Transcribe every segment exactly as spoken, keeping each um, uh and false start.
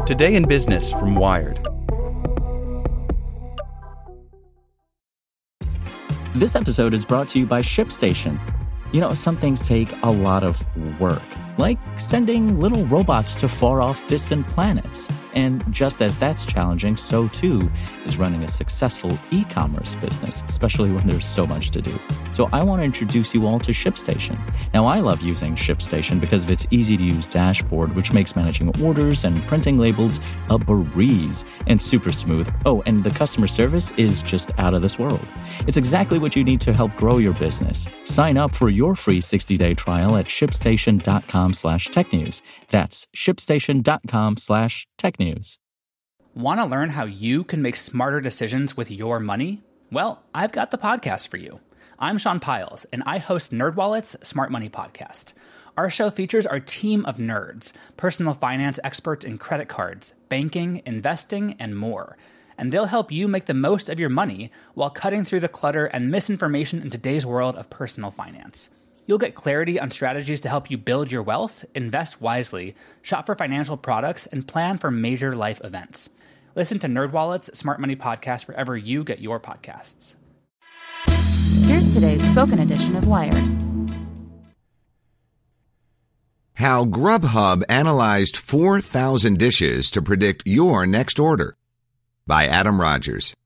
Today in Business from Wired. This episode is brought to you by ShipStation. You know, some things take a lot of work, like sending little robots to far-off distant planets. And just as that's challenging, so too is running a successful e-commerce business, especially when there's so much to do. So I want to introduce you all to ShipStation. Now, I love using ShipStation because of its easy-to-use dashboard, which makes managing orders and printing labels a breeze and super smooth. Oh, and the customer service is just out of this world. It's exactly what you need to help grow your business. Sign up for your free sixty-day trial at shipstation.com slash tech news. That's shipstation.com slash tech news. Want to learn how you can make smarter decisions with your money? Well, I've got the podcast for you. I'm Sean Piles, and I host NerdWallet's Smart Money Podcast. Our show features our team of nerds, personal finance experts in credit cards, banking, investing, and more. And they'll help you make the most of your money while cutting through the clutter and misinformation in today's world of personal finance. You'll get clarity on strategies to help you build your wealth, invest wisely, shop for financial products, and plan for major life events. Listen to NerdWallet's Smart Money Podcast wherever you get your podcasts. Here's today's spoken edition of Wired. How Grubhub analyzed four thousand dishes to predict your next order, by Adam Rogers.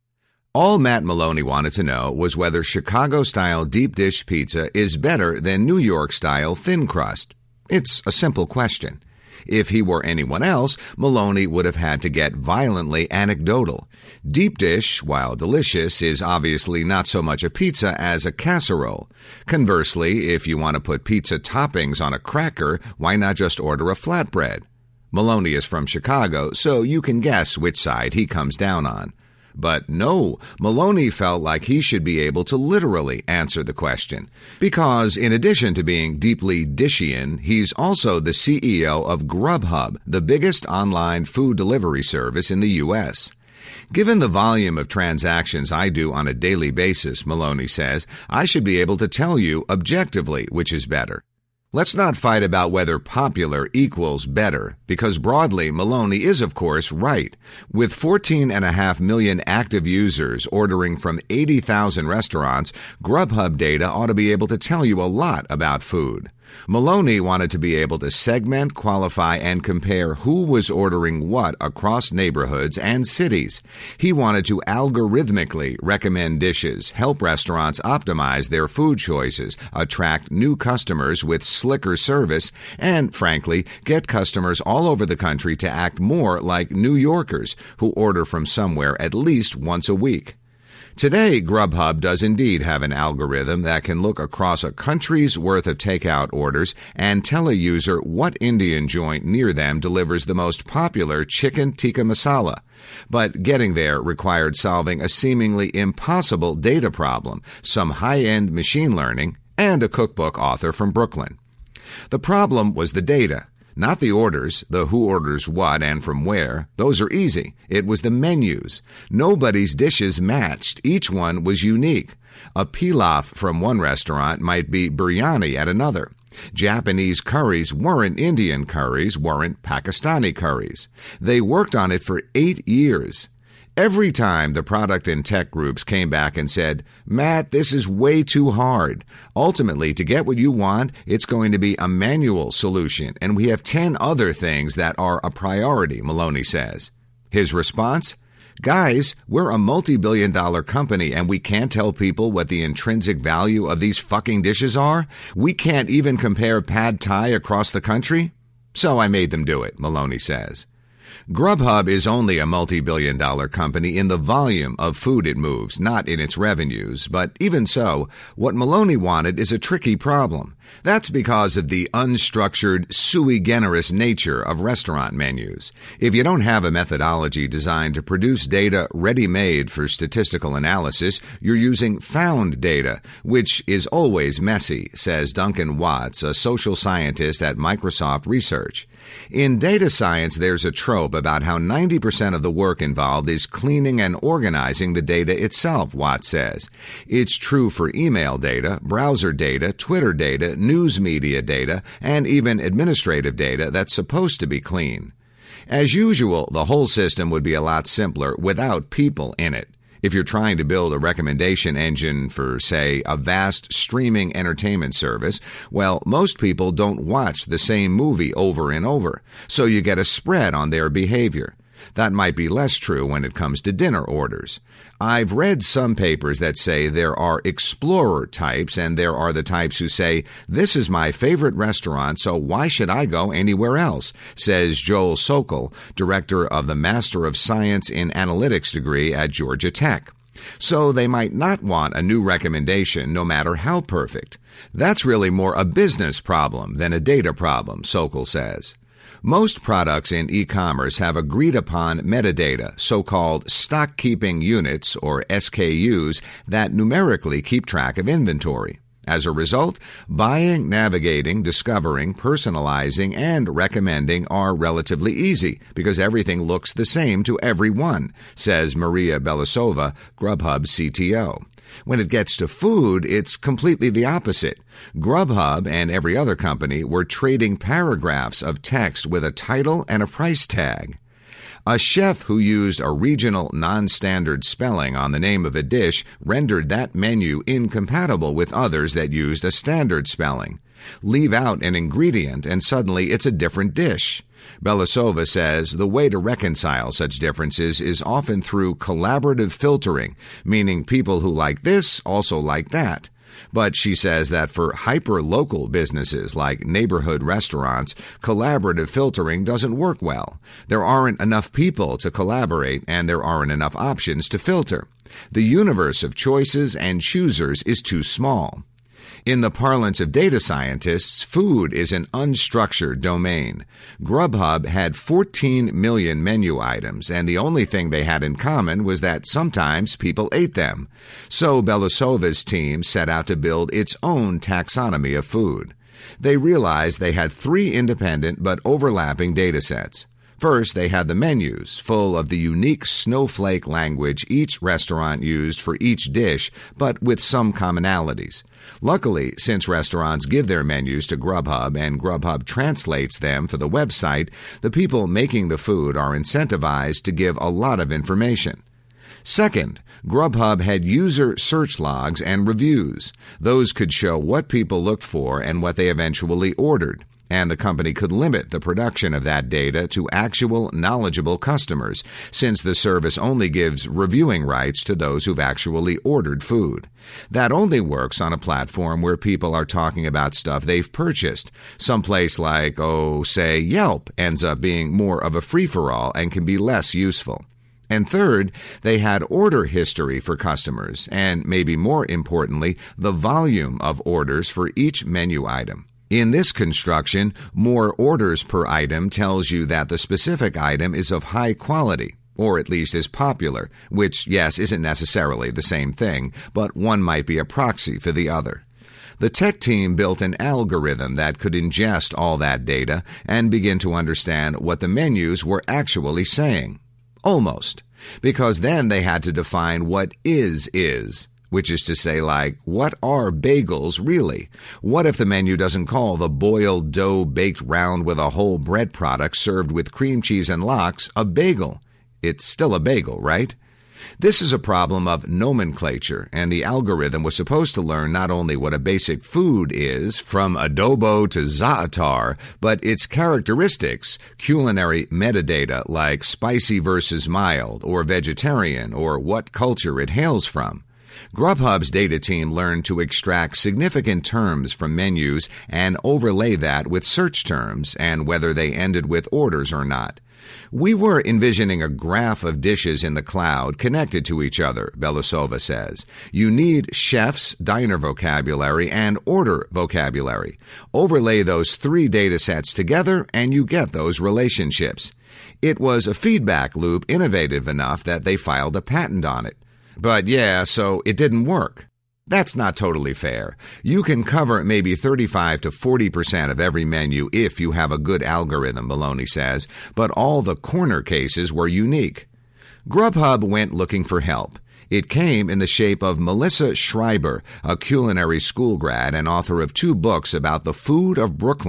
All Matt Maloney wanted to know was whether Chicago-style deep dish pizza is better than New York-style thin crust. It's a simple question. If he were anyone else, Maloney would have had to get violently anecdotal. Deep dish, while delicious, is obviously not so much a pizza as a casserole. Conversely, if you want to put pizza toppings on a cracker, why not just order a flatbread? Maloney is from Chicago, so you can guess which side he comes down on. But no, Maloney felt like he should be able to literally answer the question. Because in addition to being deeply dishian, he's also the C E O of Grubhub, the biggest online food delivery service in the U S. Given the volume of transactions I do on a daily basis, Maloney says, I should be able to tell you objectively which is better. Let's not fight about whether popular equals better, because broadly, Maloney is, of course, right. With fourteen and a half million active users ordering from eighty thousand restaurants, Grubhub data ought to be able to tell you a lot about food. Maloney wanted to be able to segment, qualify, and compare who was ordering what across neighborhoods and cities. He wanted to algorithmically recommend dishes, help restaurants optimize their food choices, attract new customers with slicker service, and, frankly, get customers all over the country to act more like New Yorkers who order from somewhere at least once a week. Today, Grubhub does indeed have an algorithm that can look across a country's worth of takeout orders and tell a user what Indian joint near them delivers the most popular chicken tikka masala. But getting there required solving a seemingly impossible data problem, some high-end machine learning, and a cookbook author from Brooklyn. The problem was the data. Not the orders, the who orders what and from where. Those are easy. It was the menus. Nobody's dishes matched. Each one was unique. A pilaf from one restaurant might be biryani at another. Japanese curries weren't Indian curries, weren't Pakistani curries. They worked on it for eight years. Every time the product and tech groups came back and said, Matt, this is way too hard. Ultimately, to get what you want, it's going to be a manual solution, and we have ten other things that are a priority, Maloney says. His response? Guys, we're a multi-billion dollar company and we can't tell people what the intrinsic value of these fucking dishes are? We can't even compare pad thai across the country? So I made them do it, Maloney says. Grubhub is only a multi-billion dollar company in the volume of food it moves, not in its revenues. But even so, what Maloney wanted is a tricky problem. That's because of the unstructured, sui generis nature of restaurant menus. If you don't have a methodology designed to produce data ready-made for statistical analysis, you're using found data, which is always messy, says Duncan Watts, a social scientist at Microsoft Research. In data science, there's a trope about how ninety percent of the work involved is cleaning and organizing the data itself, Watts says. It's true for email data, browser data, Twitter data, news media data, and even administrative data that's supposed to be clean. As usual, the whole system would be a lot simpler without people in it. If you're trying to build a recommendation engine for, say, a vast streaming entertainment service, well, most people don't watch the same movie over and over, so you get a spread on their behavior. That might be less true when it comes to dinner orders. I've read some papers that say there are explorer types, and there are the types who say, "This is my favorite restaurant, so why should I go anywhere else?" says Joel Sokol, director of the Master of Science in Analytics degree at Georgia Tech. So they might not want a new recommendation no matter how perfect. That's really more a business problem than a data problem, Sokol says. Most products in e-commerce have agreed-upon metadata, so-called stock-keeping units, or S K Us, that numerically keep track of inventory. As a result, buying, navigating, discovering, personalizing, and recommending are relatively easy because everything looks the same to everyone, says Maria Belousova, Grubhub C T O. When it gets to food, it's completely the opposite. Grubhub and every other company were trading paragraphs of text with a title and a price tag. A chef who used a regional non-standard spelling on the name of a dish rendered that menu incompatible with others that used a standard spelling. Leave out an ingredient and suddenly it's a different dish. Belousova says the way to reconcile such differences is often through collaborative filtering, meaning people who like this also like that. But she says that for hyper-local businesses like neighborhood restaurants, collaborative filtering doesn't work well. There aren't enough people to collaborate, and there aren't enough options to filter. The universe of choices and choosers is too small. In the parlance of data scientists, food is an unstructured domain. Grubhub had fourteen million menu items, and the only thing they had in common was that sometimes people ate them. So Belousova's team set out to build its own taxonomy of food. They realized they had three independent but overlapping data sets. First, they had the menus, full of the unique snowflake language each restaurant used for each dish, but with some commonalities. Luckily, since restaurants give their menus to Grubhub and Grubhub translates them for the website, the people making the food are incentivized to give a lot of information. Second, Grubhub had user search logs and reviews. Those could show what people looked for and what they eventually ordered. And the company could limit the production of that data to actual, knowledgeable customers, since the service only gives reviewing rights to those who've actually ordered food. That only works on a platform where people are talking about stuff they've purchased. Someplace like, oh, say, Yelp ends up being more of a free-for-all and can be less useful. And third, they had order history for customers, and maybe more importantly, the volume of orders for each menu item. In this construction, more orders per item tells you that the specific item is of high quality, or at least is popular, which, yes, isn't necessarily the same thing, but one might be a proxy for the other. The tech team built an algorithm that could ingest all that data and begin to understand what the menus were actually saying. Almost. Because then they had to define what is is. Which is to say, like, what are bagels really? What if the menu doesn't call the boiled dough baked round with a whole bread product served with cream cheese and lox a bagel? It's still a bagel, right? This is a problem of nomenclature, and the algorithm was supposed to learn not only what a basic food is, from adobo to za'atar, but its characteristics, culinary metadata like spicy versus mild, or vegetarian, or what culture it hails from. Grubhub's data team learned to extract significant terms from menus and overlay that with search terms and whether they ended with orders or not. We were envisioning a graph of dishes in the cloud connected to each other, Belousova says. You need chef's diner vocabulary and order vocabulary. Overlay those three data sets together and you get those relationships. It was a feedback loop innovative enough that they filed a patent on it. But yeah, so it didn't work. That's not totally fair. You can cover maybe thirty-five to forty percent of every menu if you have a good algorithm, Maloney says, but all the corner cases were unique. Grubhub went looking for help. It came in the shape of Melissa Schreiber, a culinary school grad and author of two books about the food of Brooklyn.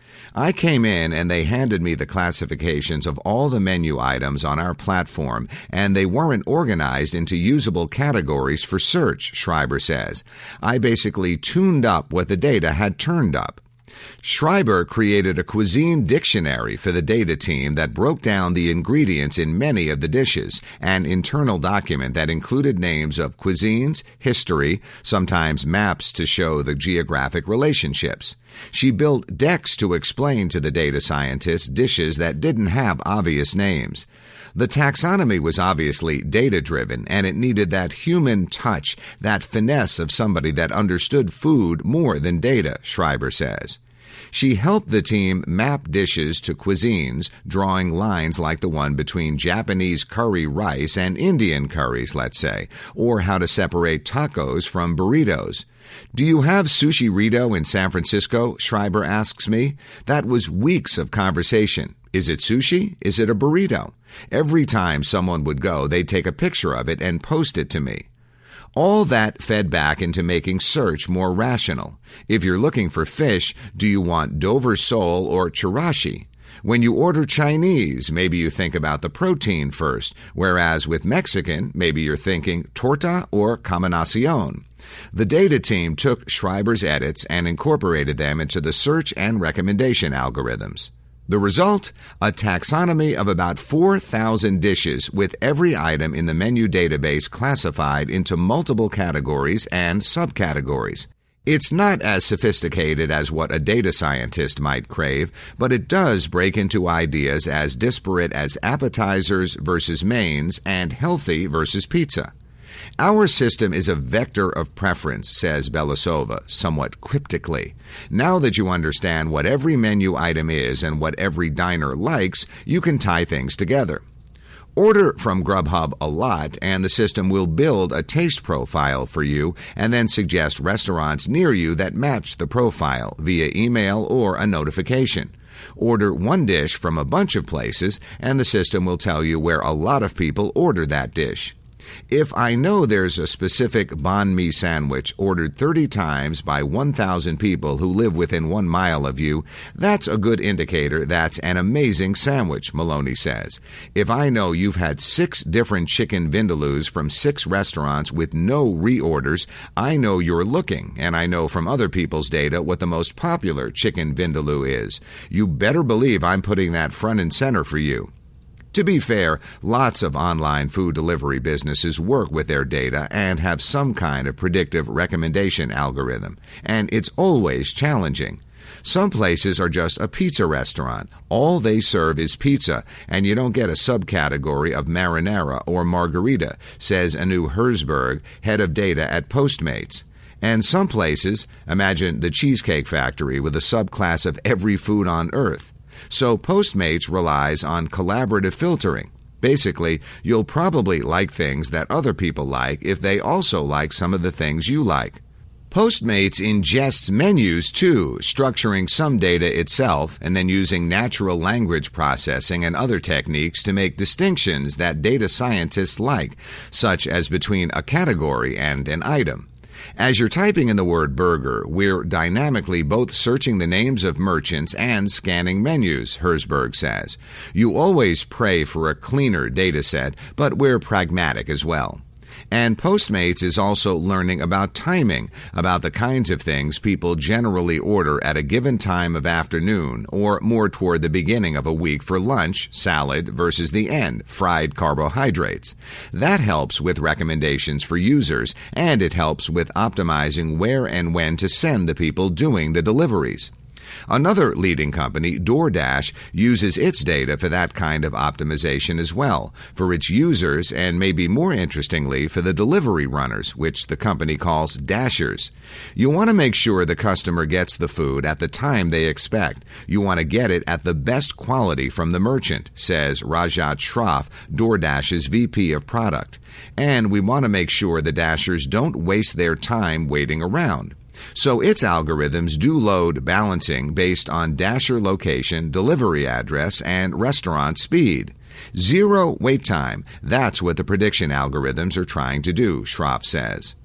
I came in and they handed me the classifications of all the menu items on our platform, and they weren't organized into usable categories for search, Schreiber says. I basically tuned up what the data had turned up. Schreiber created a cuisine dictionary for the data team that broke down the ingredients in many of the dishes, an internal document that included names of cuisines, history, sometimes maps to show the geographic relationships. She built decks to explain to the data scientists dishes that didn't have obvious names. The taxonomy was obviously data-driven, and it needed that human touch, that finesse of somebody that understood food more than data, Schreiber says. She helped the team map dishes to cuisines, drawing lines like the one between Japanese curry rice and Indian curries, let's say, or how to separate tacos from burritos. Do you have Sushi-Rito in San Francisco? Schreiber asks me. That was weeks of conversation. Is it sushi? Is it a burrito? Every time someone would go, they'd take a picture of it and post it to me. All that fed back into making search more rational. If you're looking for fish, do you want Dover sole or chirashi? When you order Chinese, maybe you think about the protein first, whereas with Mexican, maybe you're thinking torta or combinacion. The data team took Schreiber's edits and incorporated them into the search and recommendation algorithms. The result? A taxonomy of about four thousand dishes with every item in the menu database classified into multiple categories and subcategories. It's not as sophisticated as what a data scientist might crave, but it does break into ideas as disparate as appetizers versus mains and healthy versus pizza. Our system is a vector of preference, says Belousova, somewhat cryptically. Now that you understand what every menu item is and what every diner likes, you can tie things together. Order from Grubhub a lot, and the system will build a taste profile for you and then suggest restaurants near you that match the profile via email or a notification. Order one dish from a bunch of places, and the system will tell you where a lot of people order that dish. If I know there's a specific banh mi sandwich ordered thirty times by one thousand people who live within one mile of you, that's a good indicator that's an amazing sandwich, Maloney says. If I know you've had six different chicken vindaloos from six restaurants with no reorders, I know you're looking, and I know from other people's data what the most popular chicken vindaloo is. You better believe I'm putting that front and center for you. To be fair, lots of online food delivery businesses work with their data and have some kind of predictive recommendation algorithm, and it's always challenging. Some places are just a pizza restaurant. All they serve is pizza, and you don't get a subcategory of marinara or margarita, says Anu Herzberg, head of data at Postmates. And some places, imagine the Cheesecake Factory with a subclass of every food on earth. So Postmates relies on collaborative filtering. Basically, you'll probably like things that other people like if they also like some of the things you like. Postmates ingests menus too, structuring some data itself and then using natural language processing and other techniques to make distinctions that data scientists like, such as between a category and an item. As you're typing in the word burger, we're dynamically both searching the names of merchants and scanning menus, Herzberg says. You always pray for a cleaner data set, but we're pragmatic as well. And Postmates is also learning about timing, about the kinds of things people generally order at a given time of afternoon or more toward the beginning of a week for lunch, salad, versus the end, fried carbohydrates. That helps with recommendations for users, and it helps with optimizing where and when to send the people doing the deliveries. Another leading company, DoorDash, uses its data for that kind of optimization as well, for its users and maybe more interestingly for the delivery runners, which the company calls dashers. You want to make sure the customer gets the food at the time they expect. You want to get it at the best quality from the merchant, says Rajat Shroff, DoorDash's V P of Product. And we want to make sure the dashers don't waste their time waiting around. So its algorithms do load balancing based on dasher location, delivery address, and restaurant speed. Zero wait time. That's what the prediction algorithms are trying to do, Schroff says.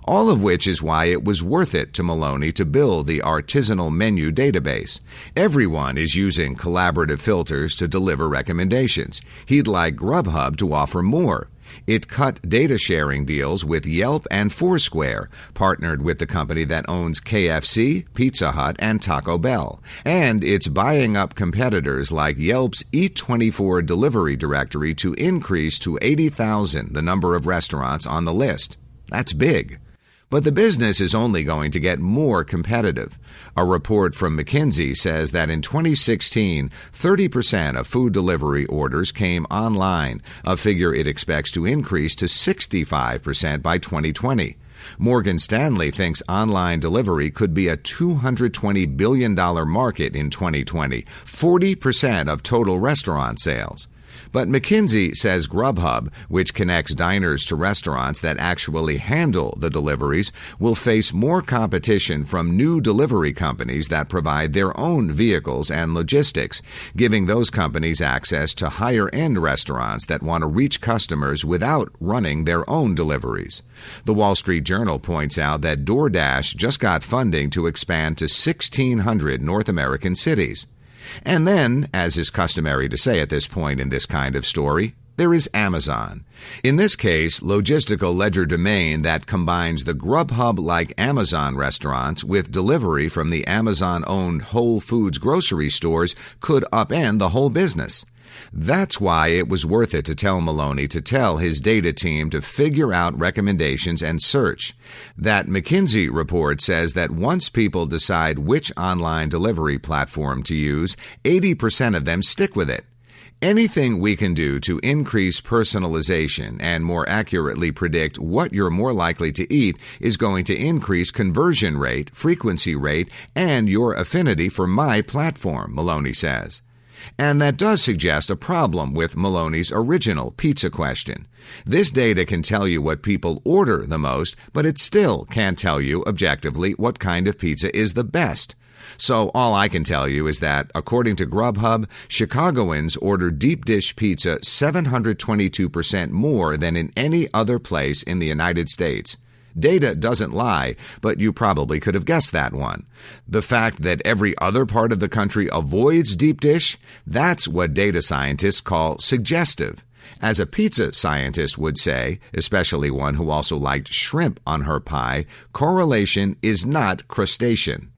All of which is why it was worth it to Maloney to build the artisanal menu database. Everyone is using collaborative filters to deliver recommendations. He'd like Grubhub to offer more. It cut data sharing deals with Yelp and Foursquare, partnered with the company that owns K F C, Pizza Hut, and Taco Bell. And it's buying up competitors like Yelp's Eat twenty-four delivery directory to increase to eighty thousand the number of restaurants on the list. That's big. But the business is only going to get more competitive. A report from McKinsey says that in twenty sixteen, thirty percent of food delivery orders came online, a figure it expects to increase to sixty-five percent by twenty twenty. Morgan Stanley thinks online delivery could be a two hundred twenty billion dollars market in twenty twenty, forty percent of total restaurant sales. But McKinsey says Grubhub, which connects diners to restaurants that actually handle the deliveries, will face more competition from new delivery companies that provide their own vehicles and logistics, giving those companies access to higher-end restaurants that want to reach customers without running their own deliveries. The Wall Street Journal points out that DoorDash just got funding to expand to sixteen hundred North American cities. And then, as is customary to say at this point in this kind of story, there is Amazon. In this case, logistical legerdemain that combines the Grubhub-like Amazon restaurants with delivery from the Amazon-owned Whole Foods grocery stores could upend the whole business. That's why it was worth it to tell Maloney to tell his data team to figure out recommendations and search. That McKinsey report says that once people decide which online delivery platform to use, eighty percent of them stick with it. Anything we can do to increase personalization and more accurately predict what you're more likely to eat is going to increase conversion rate, frequency rate, and your affinity for my platform, Maloney says. And that does suggest a problem with Maloney's original pizza question. This data can tell you what people order the most, but it still can't tell you objectively what kind of pizza is the best. So all I can tell you is that, according to Grubhub, Chicagoans order deep dish pizza seven hundred twenty-two percent more than in any other place in the United States. Data doesn't lie, but you probably could have guessed that one. The fact that every other part of the country avoids deep dish, that's what data scientists call suggestive. As a pizza scientist would say, especially one who also liked shrimp on her pie, correlation is not crustacean.